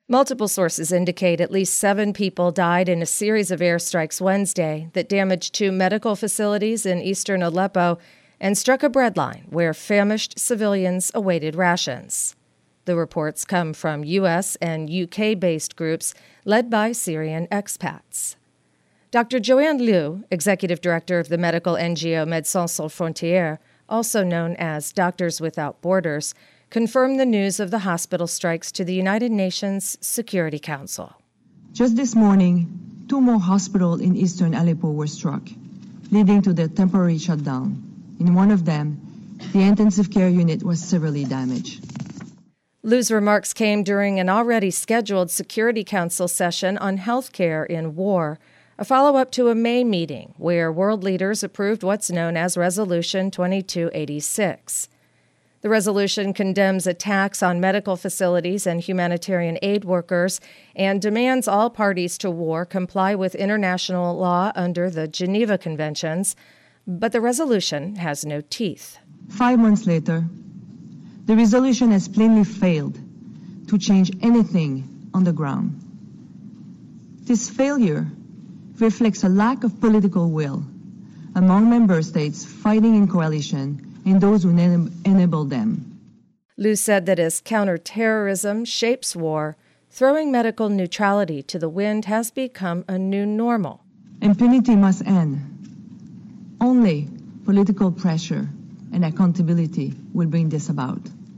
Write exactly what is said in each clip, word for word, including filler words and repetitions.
Multiple sources indicate at least seven people died in a series of airstrikes Wednesday that damaged two medical facilities in eastern Aleppo and struck a breadline where famished civilians awaited rations. The reports come from U S and U K-based groups led by Syrian expats. Doctor Joanne Liu, executive director of the medical N G O Médecins Sans Frontières, also known as Doctors Without Borders, confirmed the news of the hospital strikes to the United Nations Security Council. Just this morning, two more hospitals in eastern Aleppo were struck, leading to the temporary shutdown. In one of them, the intensive care unit was severely damaged. Liu's remarks came during an already scheduled Security Council session on health care in war, a follow-up to a May meeting where world leaders approved what's known as Resolution twenty-two eighty-six. The resolution condemns attacks on medical facilities and humanitarian aid workers and demands all parties to war comply with international law under the Geneva Conventions, but the resolution has no teeth. Five months later, the resolution has plainly failed to change anything on the ground. This failure reflects a lack of political will among member states fighting in coalition and those who enable them. Liu said that as counterterrorism shapes war, throwing medical neutrality to the wind has become a new normal. Impunity must end. Only political pressure and accountability will bring this about.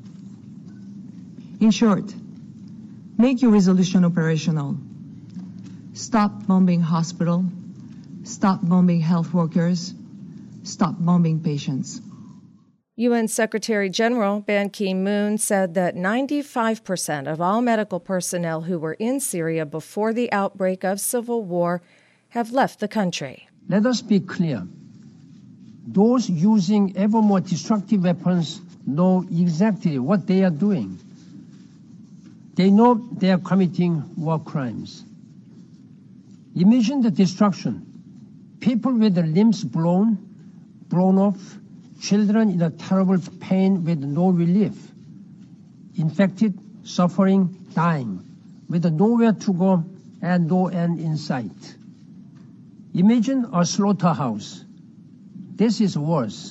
In short, make your resolution operational. Stop bombing hospitals. Stop bombing health workers. Stop bombing patients. U N Secretary General Ban Ki-moon said that ninety-five percent of all medical personnel who were in Syria before the outbreak of civil war have left the country. Let us be clear. Those using ever more destructive weapons know exactly what they are doing. They know they are committing war crimes. Imagine the destruction. People with their limbs blown, blown off, children in a terrible pain with no relief, infected, suffering, dying, with nowhere to go and no end in sight. Imagine a slaughterhouse. This is worse.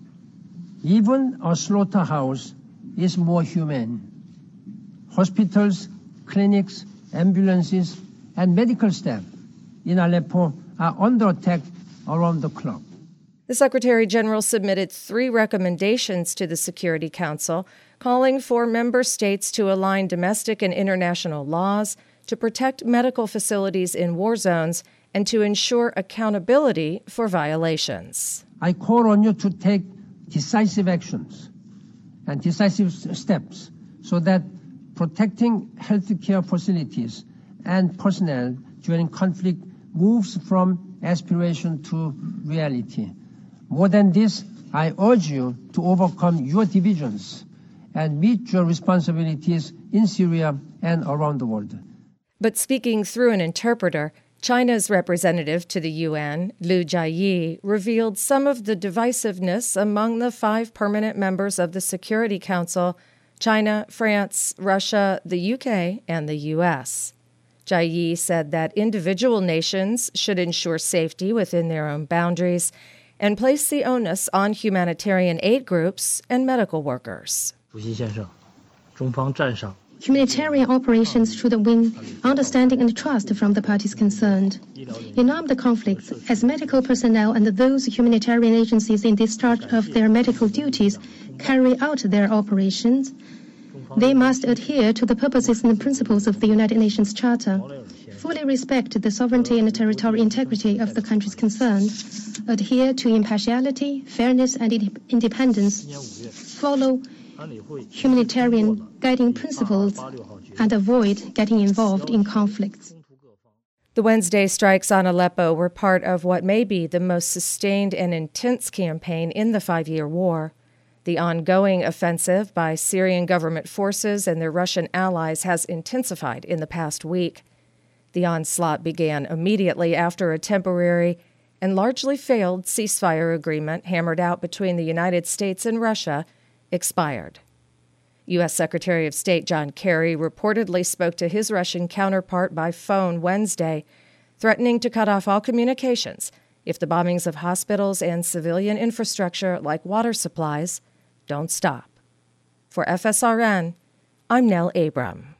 Even a slaughterhouse is more humane. Hospitals, clinics, ambulances, and medical staff in Aleppo are under attack around the clock. The Secretary General submitted three recommendations to the Security Council, calling for member states to align domestic and international laws to protect medical facilities in war zones and to ensure accountability for violations. I call on you to take decisive actions and decisive steps so that protecting healthcare facilities and personnel during conflict moves from aspiration to reality. More than this, I urge you to overcome your divisions and meet your responsibilities in Syria and around the world. But speaking through an interpreter, China's representative to the U N, Liu Jiayi, revealed some of the divisiveness among the five permanent members of the Security Council: China, France, Russia, the U K, and the U S. Jiayi said that individual nations should ensure safety within their own boundaries and place the onus on humanitarian aid groups and medical workers. Humanitarian operations should win understanding and trust from the parties concerned. In armed conflicts, as medical personnel and those humanitarian agencies in discharge of their medical duties carry out their operations, they must adhere to the purposes and principles of the United Nations Charter, fully respect the sovereignty and territorial integrity of the countries concerned, adhere to impartiality, fairness, and independence, follow humanitarian guiding principles, and avoid getting involved in conflicts. The Wednesday strikes on Aleppo were part of what may be the most sustained and intense campaign in the five-year war. The ongoing offensive by Syrian government forces and their Russian allies has intensified in the past week. The onslaught began immediately after a temporary and largely failed ceasefire agreement hammered out between the United States and Russia expired. U S. Secretary of State John Kerry reportedly spoke to his Russian counterpart by phone Wednesday, threatening to cut off all communications if the bombings of hospitals and civilian infrastructure like water supplies don't stop. For F S R N, I'm Nell Abram.